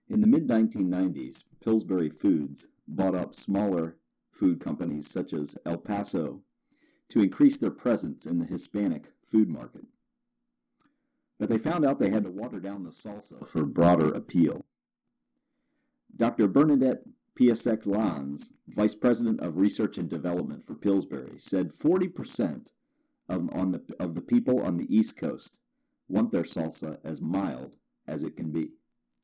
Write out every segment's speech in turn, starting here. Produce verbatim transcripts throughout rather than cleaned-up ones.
In the mid nineteen nineties, Pillsbury Foods bought up smaller food companies such as El Paso to increase their presence in the Hispanic food market. But they found out they had to water down the salsa for broader appeal. Doctor Bernadette Piasek-Lanz, Vice President of Research and Development for Pillsbury, said forty percent of, on the, of the people on the East Coast want their salsa as mild as it can be.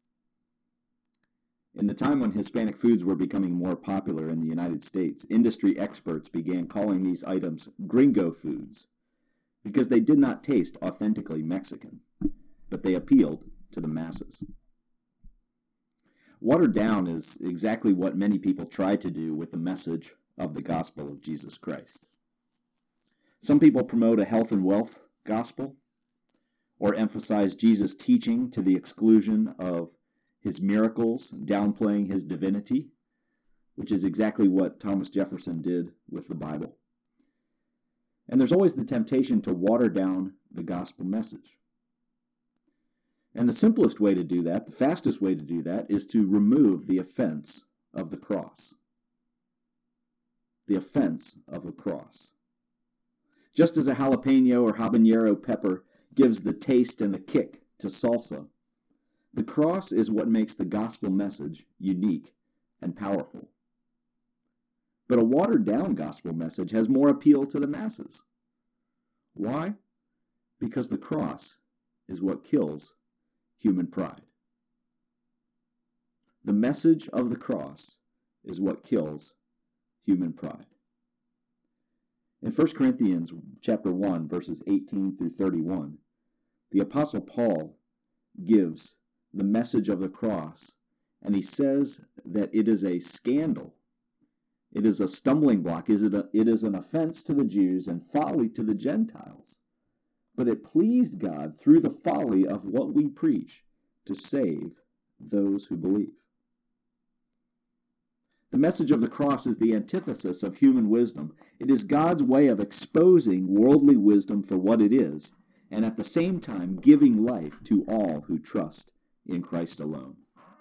In the time when Hispanic foods were becoming more popular in the United States, industry experts began calling these items gringo foods because they did not taste authentically Mexican, but they appealed to the masses. Watered down is exactly what many people try to do with the message of the gospel of Jesus Christ. Some people promote a health and wealth gospel or emphasize Jesus' teaching to the exclusion of his miracles, downplaying his divinity, which is exactly what Thomas Jefferson did with the Bible. And there's always the temptation to water down the gospel message. And the simplest way to do that, the fastest way to do that, is to remove the offense of the cross. The offense of the cross. Just as a jalapeno or habanero pepper gives the taste and the kick to salsa, the cross is what makes the gospel message unique and powerful. But a watered-down gospel message has more appeal to the masses. Why? Because the cross is what kills human pride. The message of the cross is what kills human pride. In First Corinthians chapter one, verses eighteen through thirty-one, the Apostle Paul gives the message of the cross, and he says that it is a scandal. It is a stumbling block. It is an offense to the Jews and folly to the Gentiles. But it pleased God through the folly of what we preach to save those who believe. The message of the cross is the antithesis of human wisdom. It is God's way of exposing worldly wisdom for what it is, and at the same time giving life to all who trust in Christ alone.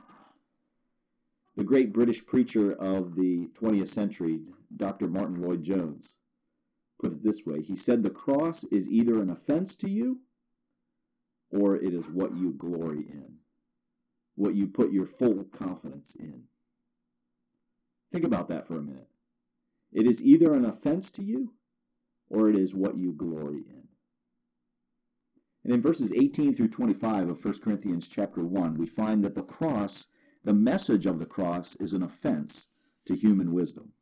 The great British preacher of the twentieth century, Doctor Martin Lloyd-Jones, put it this way. He said, "The cross is either an offense to you, or it is what you glory in, what you put your full confidence in." Think about that for a minute. It is either an offense to you, or it is what you glory in. And in verses eighteen through twenty-five of First Corinthians chapter one, we find that the cross, the message of the cross, is an offense to human wisdom.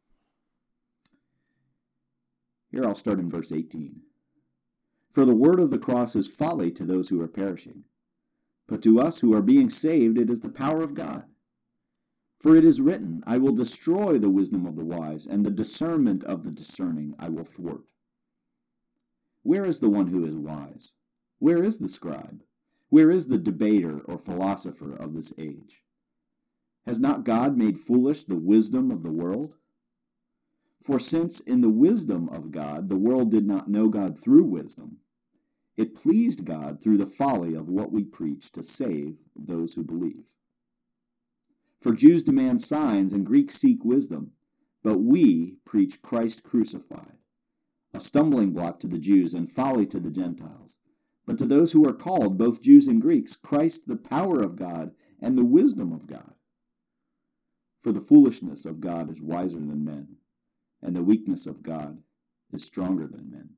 Here I'll start in verse eighteen. "For the word of the cross is folly to those who are perishing, but to us who are being saved it is the power of God. For it is written, I will destroy the wisdom of the wise, and the discernment of the discerning I will thwart. Where is the one who is wise? Where is the scribe? Where is the debater or philosopher of this age? Has not God made foolish the wisdom of the world? For since in the wisdom of God the world did not know God through wisdom, it pleased God through the folly of what we preach to save those who believe. For Jews demand signs and Greeks seek wisdom, but we preach Christ crucified, a stumbling block to the Jews and folly to the Gentiles. But to those who are called, both Jews and Greeks, Christ the power of God and the wisdom of God. For the foolishness of God is wiser than men, and the weakness of God is stronger than men."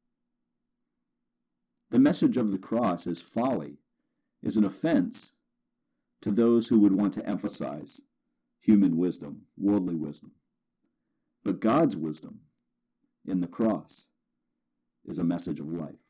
The message of the cross is folly, is an offense to those who would want to emphasize human wisdom, worldly wisdom. But God's wisdom in the cross is a message of life.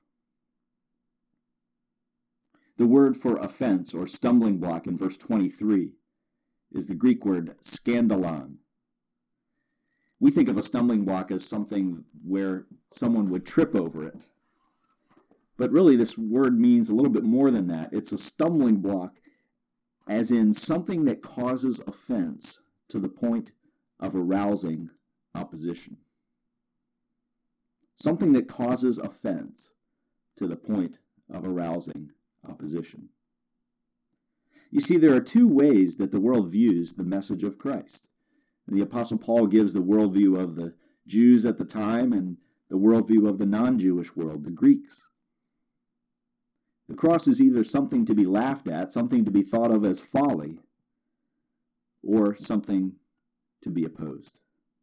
The word for offense or stumbling block in verse twenty-three is the Greek word scandalon. We think of a stumbling block as something where someone would trip over it. But really this word means a little bit more than that. It's a stumbling block as in something that causes offense to the point of arousing opposition. Something that causes offense to the point of arousing opposition. You see, there are two ways that the world views the message of Christ. The Apostle Paul gives the worldview of the Jews at the time and the worldview of the non-Jewish world, the Greeks. The cross is either something to be laughed at, something to be thought of as folly, or something to be opposed.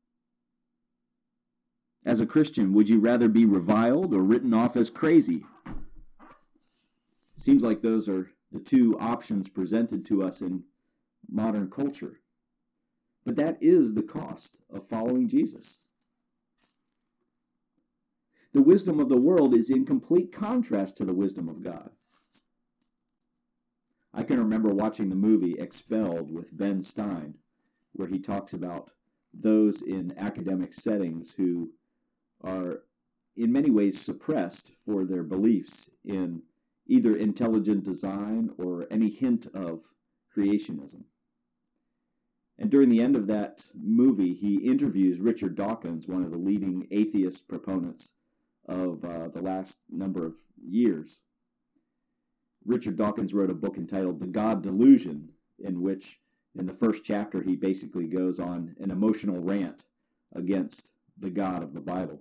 As a Christian, would you rather be reviled or written off as crazy? Seems like those are the two options presented to us in modern culture. But that is the cost of following Jesus. The wisdom of the world is in complete contrast to the wisdom of God. I can remember watching the movie Expelled with Ben Stein, where he talks about those in academic settings who are in many ways suppressed for their beliefs in either intelligent design or any hint of creationism. And during the end of that movie, he interviews Richard Dawkins, one of the leading atheist proponents of uh, the last number of years. Richard Dawkins wrote a book entitled The God Delusion, in which, in the first chapter, he basically goes on an emotional rant against the God of the Bible.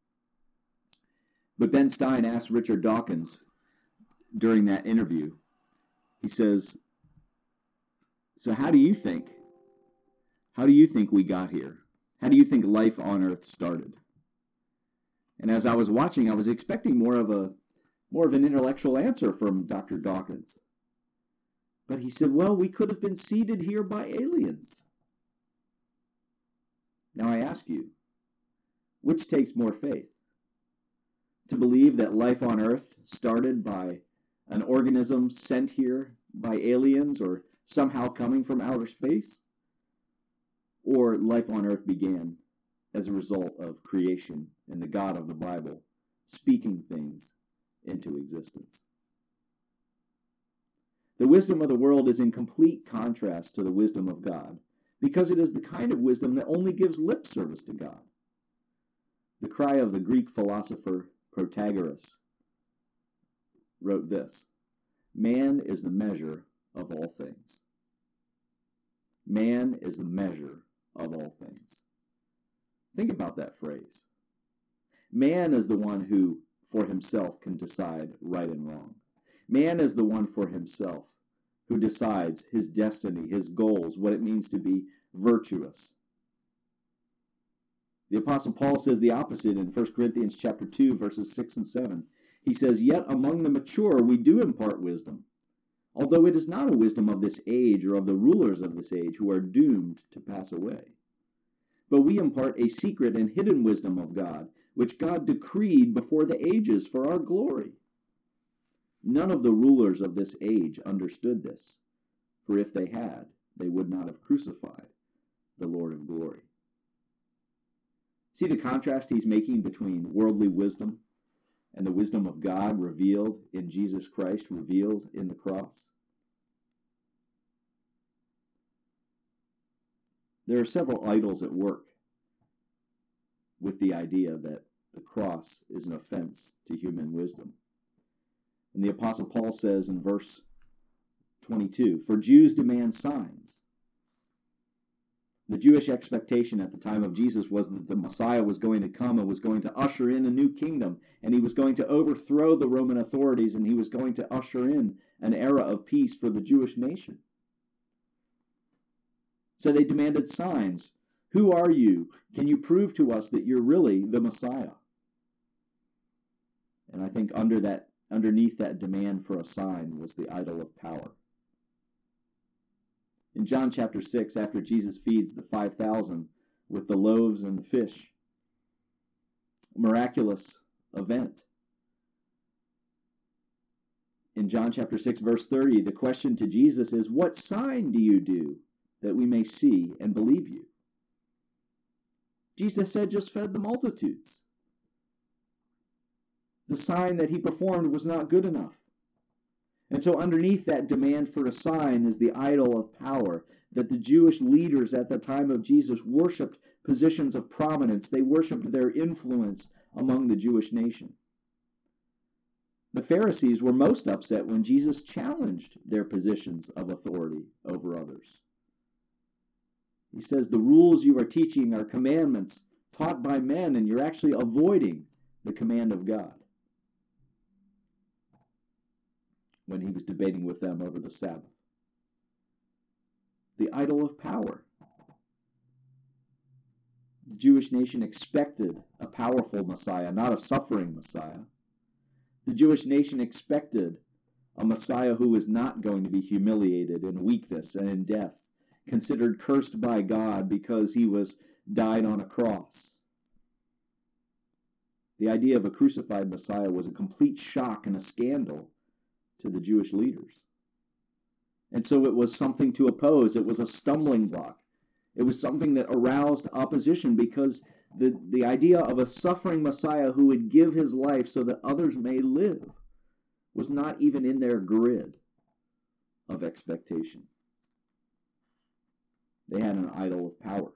But Ben Stein asked Richard Dawkins during that interview, he says, so how do you think? How do you think we got here? How do you think life on earth started? And as I was watching, I was expecting more of a more of an intellectual answer from Doctor Dawkins. But he said, well, we could have been seeded here by aliens. Now I ask you, which takes more faith? To believe that life on earth started by an organism sent here by aliens or somehow coming from outer space? Or life on earth began as a result of creation and the God of the Bible speaking things into existence? The wisdom of the world is in complete contrast to the wisdom of God, because it is the kind of wisdom that only gives lip service to God. The cry of the Greek philosopher Protagoras wrote this: man is the measure of all things. Man is the measure of all things. Think about that phrase. Man is the one who, for himself, can decide right and wrong. Man is the one for himself who decides his destiny, his goals, what it means to be virtuous. The Apostle Paul says the opposite in First Corinthians chapter two, verses six and seven. He says, yet among the mature we do impart wisdom, although it is not a wisdom of this age or of the rulers of this age who are doomed to pass away. But we impart a secret and hidden wisdom of God, which God decreed before the ages for our glory. None of the rulers of this age understood this, for if they had, they would not have crucified the Lord of glory. See the contrast he's making between worldly wisdom and the wisdom of God revealed in Jesus Christ, revealed in the cross? There are several idols at work with the idea that the cross is an offense to human wisdom. And the Apostle Paul says in verse twenty-two, for Jews demand signs. The Jewish expectation at the time of Jesus was that the Messiah was going to come and was going to usher in a new kingdom, and he was going to overthrow the Roman authorities, and he was going to usher in an era of peace for the Jewish nation. So they demanded signs. Who are you? Can you prove to us that you're really the Messiah? And I think under that, underneath that demand for a sign was the idol of power. In John chapter six, after Jesus feeds the five thousand with the loaves and the fish, a miraculous event. In John chapter six, verse thirty, the question to Jesus is, what sign do you do that we may see and believe you? Jesus had just fed the multitudes. The sign that he performed was not good enough. And so underneath that demand for a sign is the idol of power, that the Jewish leaders at the time of Jesus worshipped positions of prominence. They worshipped their influence among the Jewish nation. The Pharisees were most upset when Jesus challenged their positions of authority over others. He says, the rules you are teaching are commandments taught by men, and you're actually avoiding the command of God. When he was debating with them over the Sabbath. The idol of power. The Jewish nation expected a powerful Messiah, not a suffering Messiah. The Jewish nation expected a Messiah who was not going to be humiliated in weakness and in death, considered cursed by God because he was died on a cross. The idea of a crucified Messiah was a complete shock and a scandal to the Jewish leaders. And so it was something to oppose. It was a stumbling block. It was something that aroused opposition because the, the idea of a suffering Messiah who would give his life so that others may live was not even in their grid of expectation. They had an idol of power.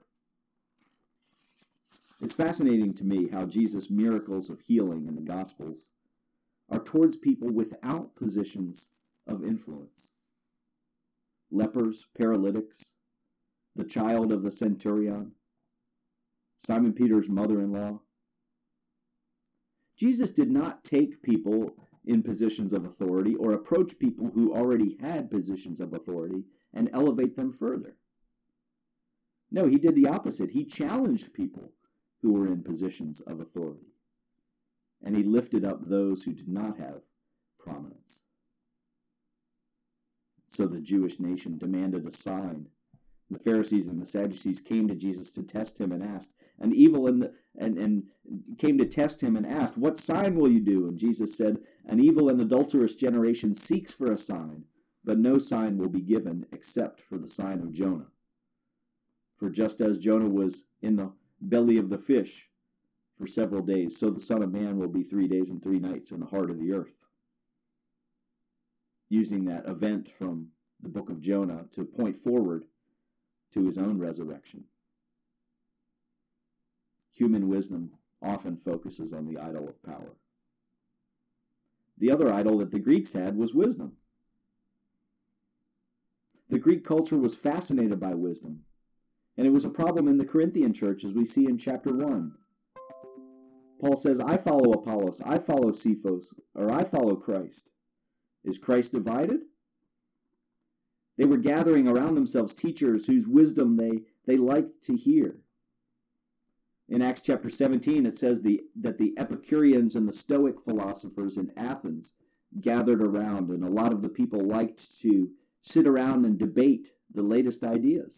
It's fascinating to me how Jesus' miracles of healing in the Gospels are towards people without positions of influence. Lepers, paralytics, the child of the centurion, Simon Peter's mother-in-law. Jesus did not take people in positions of authority or approach people who already had positions of authority and elevate them further. No, he did the opposite. He challenged people who were in positions of authority. And he lifted up those who did not have prominence. So the Jewish nation demanded a sign. The Pharisees and the Sadducees came to Jesus to test him and asked, and evil and, and, and came to test him and asked, what sign will you do? And Jesus said, an evil and adulterous generation seeks for a sign, but no sign will be given except for the sign of Jonah. For just as Jonah was in the belly of the fish for several days, so the Son of Man will be three days and three nights in the heart of the earth. Using that event from the book of Jonah to point forward to his own resurrection. Human wisdom often focuses on the idol of power. The other idol that the Greeks had was wisdom. The Greek culture was fascinated by wisdom, and it was a problem in the Corinthian church, as we see in chapter one. Paul says, I follow Apollos, I follow Cephas, or I follow Christ. Is Christ divided? They were gathering around themselves teachers whose wisdom they, they liked to hear. In Acts chapter seventeen, it says the, that the Epicureans and the Stoic philosophers in Athens gathered around, and a lot of the people liked to sit around and debate the latest ideas.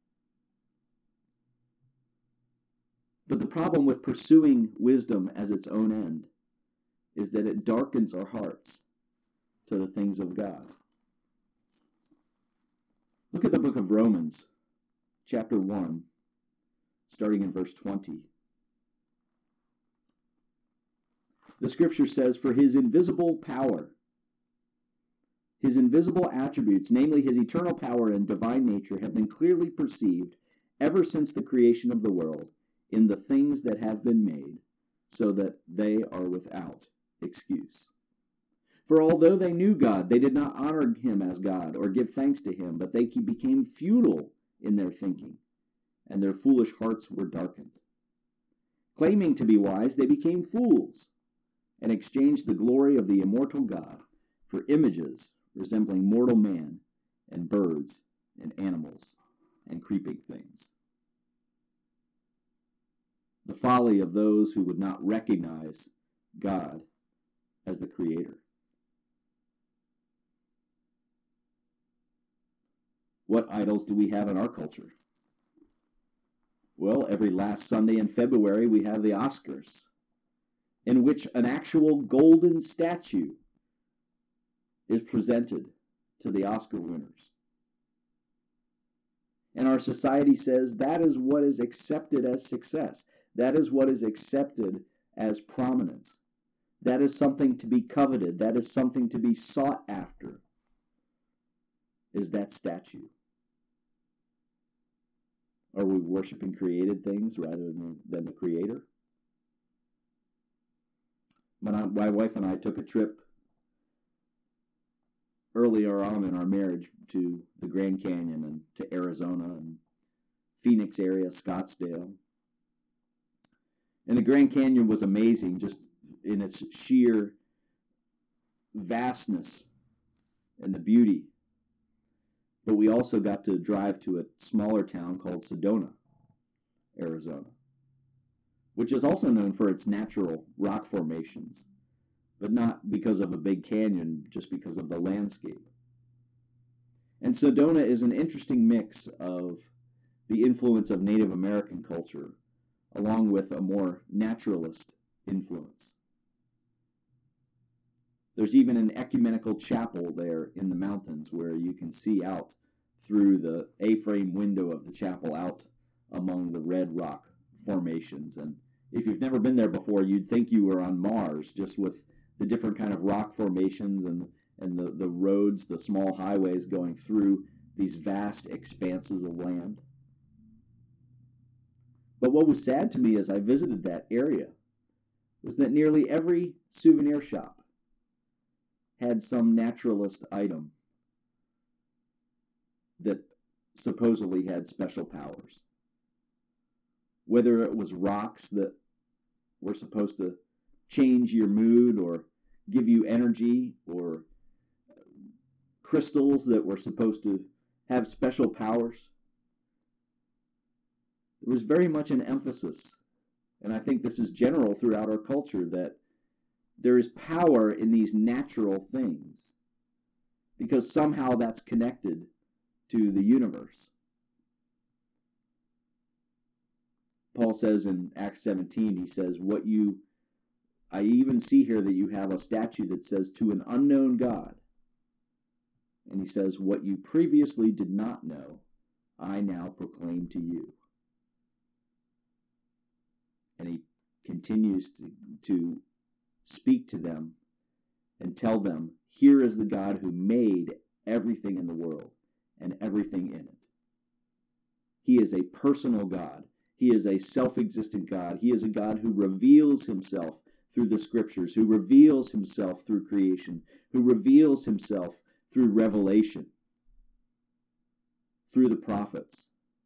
But the problem with pursuing wisdom as its own end is that it darkens our hearts to the things of God. Look at the book of Romans, chapter one, starting in verse twenty. The scripture says, for his invisible power, his invisible attributes, namely his eternal power and divine nature, have been clearly perceived ever since the creation of the world in the things that have been made, so that they are without excuse. For although they knew God, they did not honor him as God or give thanks to him, but they became futile in their thinking, and their foolish hearts were darkened. Claiming to be wise, they became fools, and exchanged the glory of the immortal God for images resembling mortal man and birds and animals and creeping things. The folly of those who would not recognize God as the Creator. What idols do we have in our culture? Well, every last Sunday in February we have the Oscars, in which an actual golden statue is presented to the Oscar winners. And our society says that is what is accepted as success. That is what is accepted as prominence. That is something to be coveted. That is something to be sought after, is that statue. Are we worshiping created things rather than, than the Creator? My, my wife and I took a trip earlier on in our marriage to the Grand Canyon and to Arizona and Phoenix area, Scottsdale. And the Grand Canyon was amazing just in its sheer vastness and the beauty. But we also got to drive to a smaller town called Sedona, Arizona, which is also known for its natural rock formations, but not because of a big canyon, just because of the landscape. And Sedona is an interesting mix of the influence of Native American culture along with a more naturalist influence. There's even an ecumenical chapel there in the mountains where you can see out through the A-frame window of the chapel out among the red rock formations. And if you've never been there before, you'd think you were on Mars, just with the different kind of rock formations and, and the, the roads, the small highways going through these vast expanses of land. But what was sad to me as I visited that area was that nearly every souvenir shop had some naturalist item that supposedly had special powers. Whether it was rocks that were supposed to change your mood or give you energy, or crystals that were supposed to have special powers. There was very much an emphasis, and I think this is general throughout our culture, that there is power in these natural things because somehow that's connected to the universe. Paul says in Acts seventeen, he says, what you, I even see here that you have a statue that says, to an unknown God. And he says, what you previously did not know, I now proclaim to you. And he continues to, to speak to them and tell them, here is the God who made everything in the world and everything in it. He is a personal God. He is a self-existent God. He is a God who reveals himself through the scriptures, who reveals himself through creation, who reveals himself through revelation, through the prophets.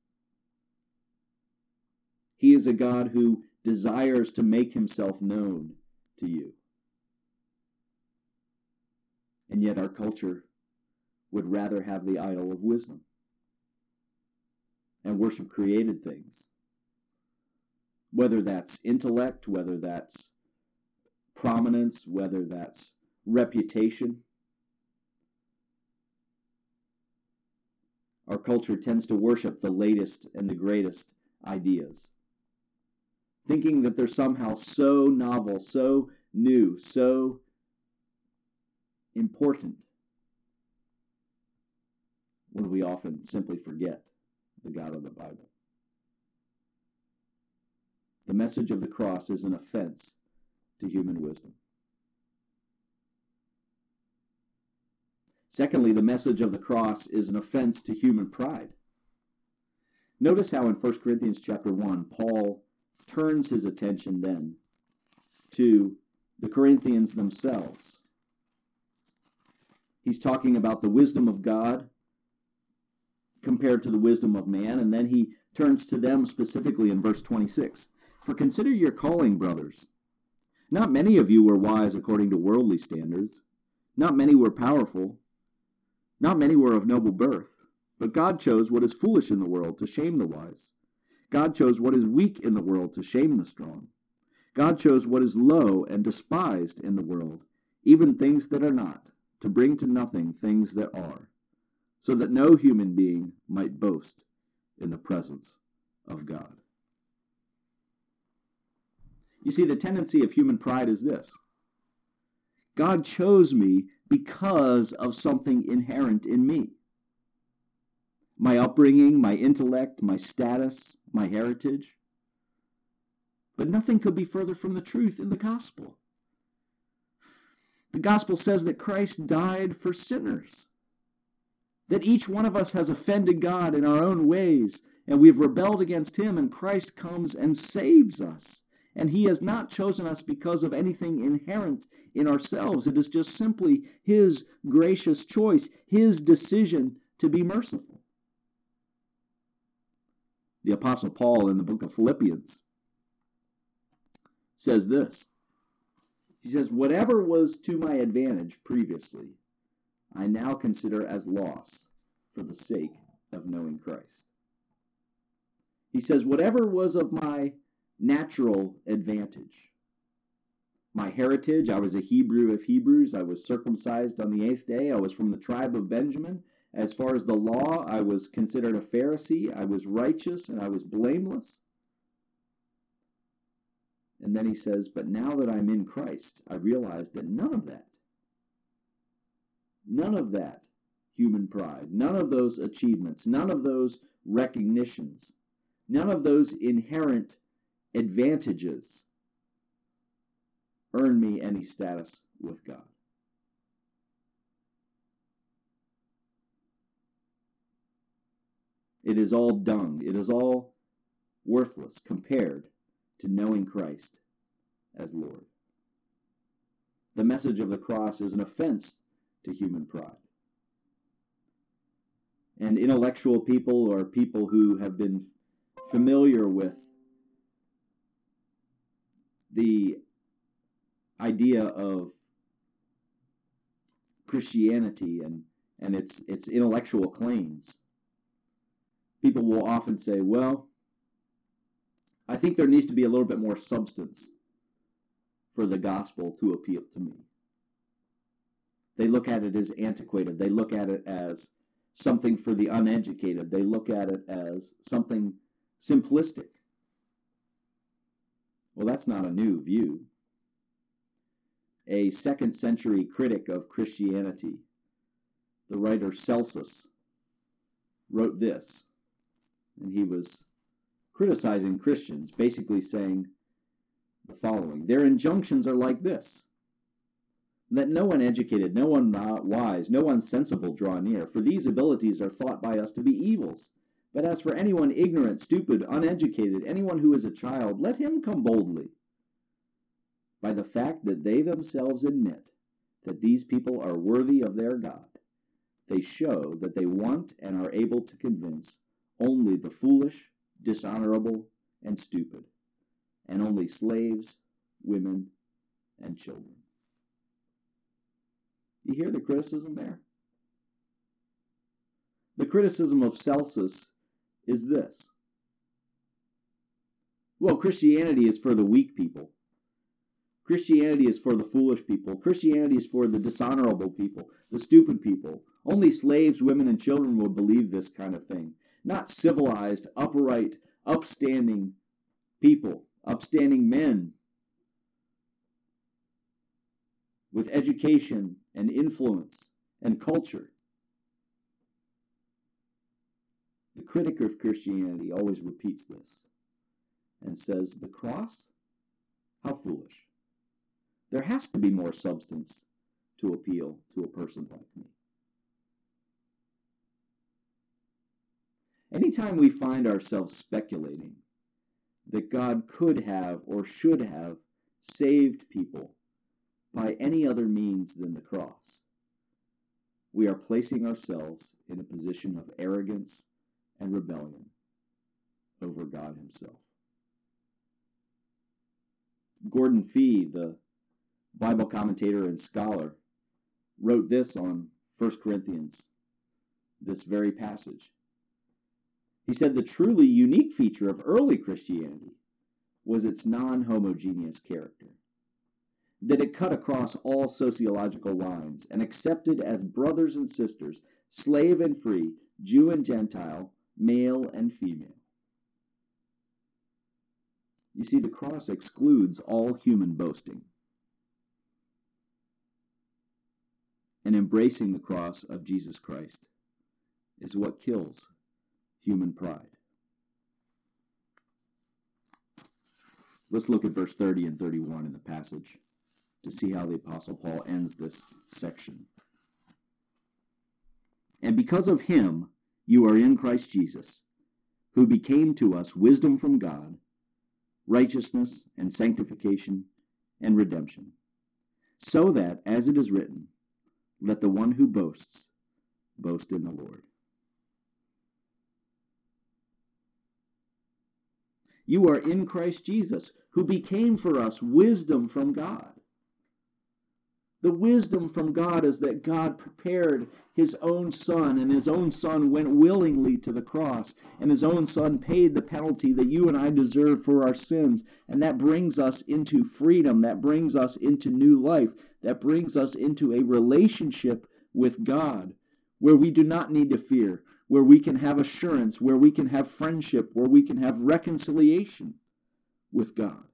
He is a God who desires to make himself known to you. And yet our culture would rather have the idol of wisdom and worship created things. Whether that's intellect, whether that's prominence, whether that's reputation. Our culture tends to worship the latest and the greatest ideas, thinking that they're somehow so novel, so new, so important, when we often simply forget the God of the Bible. The message of the cross is an offense to human wisdom. Secondly, the message of the cross is an offense to human pride. Notice how in First Corinthians chapter one, Paul turns his attention then to the Corinthians themselves. He's talking about the wisdom of God compared to the wisdom of man, and then he turns to them specifically in verse twenty-six. For consider your calling, brothers. Not many of you were wise according to worldly standards. Not many were powerful. Not many were of noble birth. But God chose what is foolish in the world to shame the wise. God chose what is weak in the world to shame the strong. God chose what is low and despised in the world, even things that are not, to bring to nothing things that are, so that no human being might boast in the presence of God. You see, the tendency of human pride is this. God chose me because of something inherent in me. My upbringing, my intellect, my status, my heritage. But nothing could be further from the truth in the gospel. The gospel says that Christ died for sinners, that each one of us has offended God in our own ways, and we've rebelled against him, and Christ comes and saves us And he has not chosen us because of anything inherent in ourselves. It is just simply his gracious choice, his decision to be merciful. The Apostle Paul in the book of Philippians says this. He says, whatever was to my advantage previously, I now consider as loss for the sake of knowing Christ. He says, whatever was of my natural advantage, my heritage, I was a Hebrew of Hebrews, I was circumcised on the eighth day, I was from the tribe of Benjamin. As far as the law, I was considered a Pharisee, I was righteous, and I was blameless. And then he says, but now that I'm in Christ, I realize that none of that, none of that human pride, none of those achievements, none of those recognitions, none of those inherent advantages earn me any status with God. It is all dung. It is all worthless compared to knowing Christ as Lord. The message of the cross is an offense to human pride. And intellectual people or people who have been familiar with the idea of Christianity and, and its, its intellectual claims, people will often say, well, I think there needs to be a little bit more substance for the gospel to appeal to me. They look at it as antiquated. They look at it as something for the uneducated. They look at it as something simplistic. Well, that's not a new view. A second century critic of Christianity, the writer Celsus, wrote this, and he was criticizing Christians, basically saying the following: their injunctions are like this: let no one educated, no one wise, no one sensible draw near, for these abilities are thought by us to be evils. But as for anyone ignorant, stupid, uneducated, anyone who is a child, let him come boldly. By the fact that they themselves admit that these people are worthy of their God, they show that they want and are able to convince only the foolish, dishonorable, and stupid, and only slaves, women, and children. You hear the criticism there? The criticism of Celsus is this: well, Christianity is for the weak people. Christianity is for the foolish people. Christianity is for the dishonorable people, the stupid people. Only slaves, women, and children would believe this kind of thing. Not civilized, upright, upstanding people, upstanding men with education and influence and culture. The critic of Christianity always repeats this and says, the cross? How foolish. There has to be more substance to appeal to a person like me. Anytime we find ourselves speculating that God could have or should have saved people by any other means than the cross, we are placing ourselves in a position of arrogance and rebellion over God himself. Gordon Fee, the Bible commentator and scholar, wrote this on First Corinthians, this very passage. He said the truly unique feature of early Christianity was its non-homogeneous character, that it cut across all sociological lines and accepted as brothers and sisters, slave and free, Jew and Gentile, male and female. You see, the cross excludes all human boasting. And embracing the cross of Jesus Christ is what kills human pride. Let's look at verse thirty and thirty-one in the passage to see how the Apostle Paul ends this section. And because of him, you are in Christ Jesus, who became to us wisdom from God, righteousness and sanctification and redemption, so that, as it is written, let the one who boasts boast in the Lord. You are in Christ Jesus, who became for us wisdom from God. The wisdom from God is that God prepared his own Son, and his own Son went willingly to the cross, and his own Son paid the penalty that you and I deserve for our sins, and that brings us into freedom, that brings us into new life, that brings us into a relationship with God, where we do not need to fear, where we can have assurance, where we can have friendship, where we can have reconciliation with God.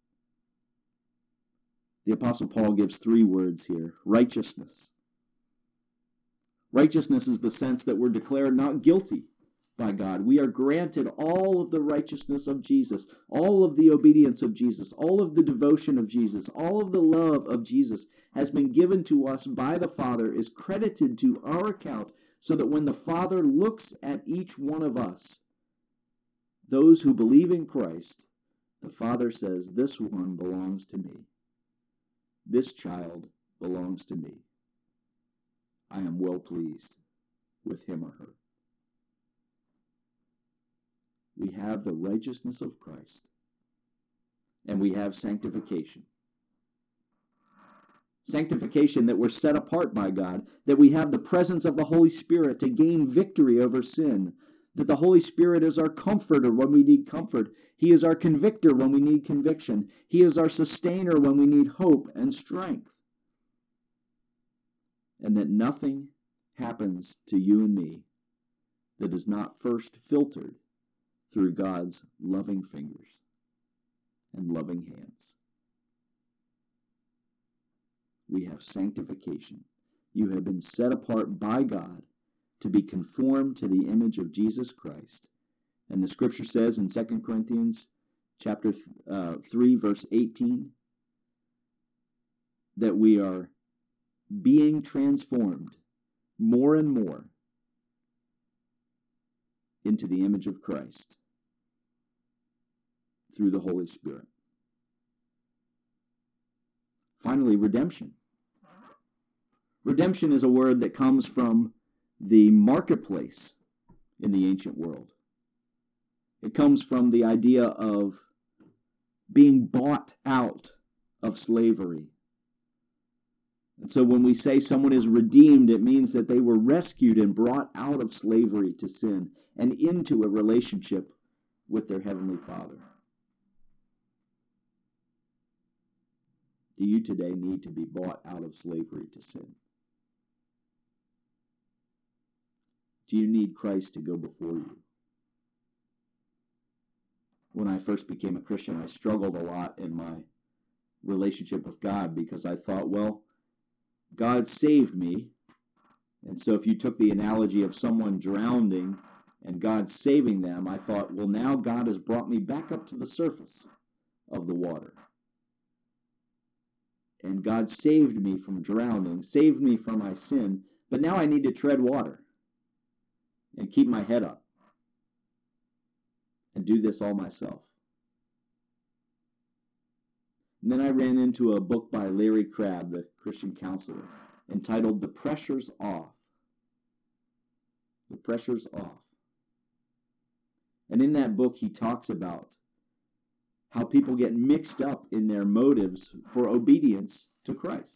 The Apostle Paul gives three words here: righteousness. Righteousness is the sense that we're declared not guilty by God. We are granted all of the righteousness of Jesus, all of the obedience of Jesus, all of the devotion of Jesus, all of the love of Jesus has been given to us by the Father, is credited to our account, so that when the Father looks at each one of us, those who believe in Christ, the Father says, "This one belongs to me. This child belongs to me. I am well pleased with him or her." We have the righteousness of Christ, and we have sanctification. Sanctification, that we're set apart by God, that we have the presence of the Holy Spirit to gain victory over sin, that the Holy Spirit is our comforter when we need comfort. He is our convictor when we need conviction. He is our sustainer when we need hope and strength. And that nothing happens to you and me that is not first filtered through God's loving fingers and loving hands. We have sanctification. You have been set apart by God to be conformed to the image of Jesus Christ. And the scripture says in Second Corinthians chapter uh, three, verse eighteen, that we are being transformed more and more into the image of Christ through the Holy Spirit. Finally, redemption. Redemption is a word that comes from the marketplace in the ancient world. It comes from the idea of being bought out of slavery. And so when we say someone is redeemed, it means that they were rescued and brought out of slavery to sin and into a relationship with their Heavenly Father. Do you today need to be bought out of slavery to sin? Do you need Christ to go before you? When I first became a Christian, I struggled a lot in my relationship with God because I thought, well, God saved me. And so if you took the analogy of someone drowning and God saving them, I thought, well, now God has brought me back up to the surface of the water. And God saved me from drowning, saved me from my sin, but now I need to tread water and keep my head up and do this all myself. And then I ran into a book by Larry Crabb, the Christian counselor, entitled The Pressure's Off. The Pressure's Off. And in that book, he talks about how people get mixed up in their motives for obedience to Christ.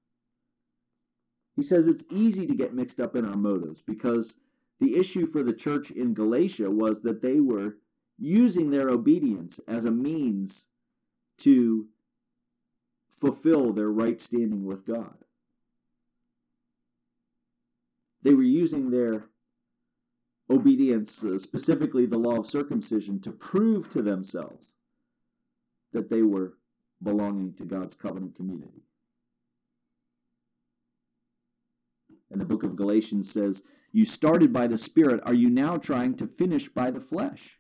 He says it's easy to get mixed up in our motives because the issue for the church in Galatia was that they were using their obedience as a means to fulfill their right standing with God. They were using their obedience, uh, specifically the law of circumcision, to prove to themselves that they were belonging to God's covenant community. And the book of Galatians says, you started by the Spirit, are you now trying to finish by the flesh?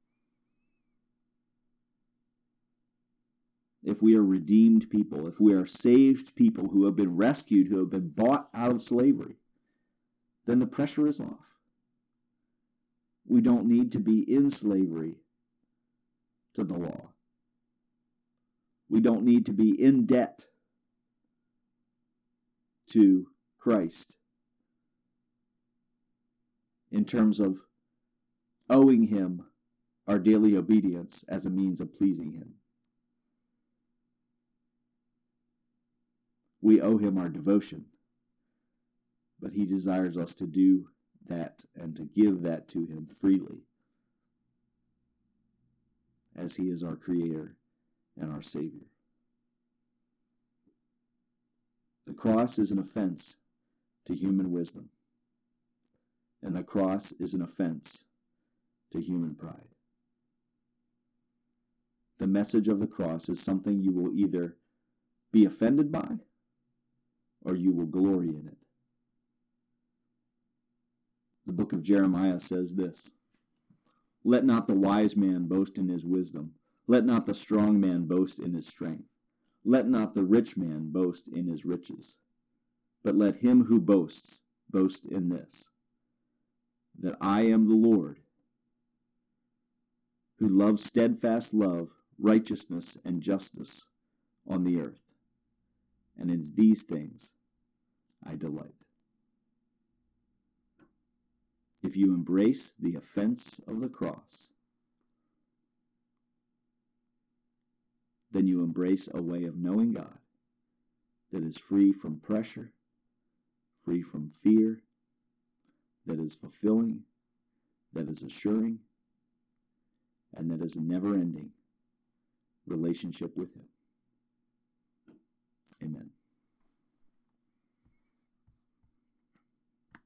If we are redeemed people, if we are saved people who have been rescued, who have been bought out of slavery, then the pressure is off. We don't need to be in slavery to the law. We don't need to be in debt to Christ in terms of owing him our daily obedience as a means of pleasing him. We owe him our devotion, but he desires us to do that and to give that to him freely, as he is our Creator and our Savior. The cross is an offense to human wisdom, and the cross is an offense to human pride. The message of the cross is something you will either be offended by or you will glory in it. The book of Jeremiah says this: "Let not the wise man boast in his wisdom. Let not the strong man boast in his strength. Let not the rich man boast in his riches. But let him who boasts boast in this, that I am the Lord, who loves steadfast love, righteousness, and justice on the earth. And in these things I delight." If you embrace the offense of the cross, then you embrace a way of knowing God that is free from pressure, free from fear, that is fulfilling, that is assuring, and that is a never-ending relationship with him. Amen.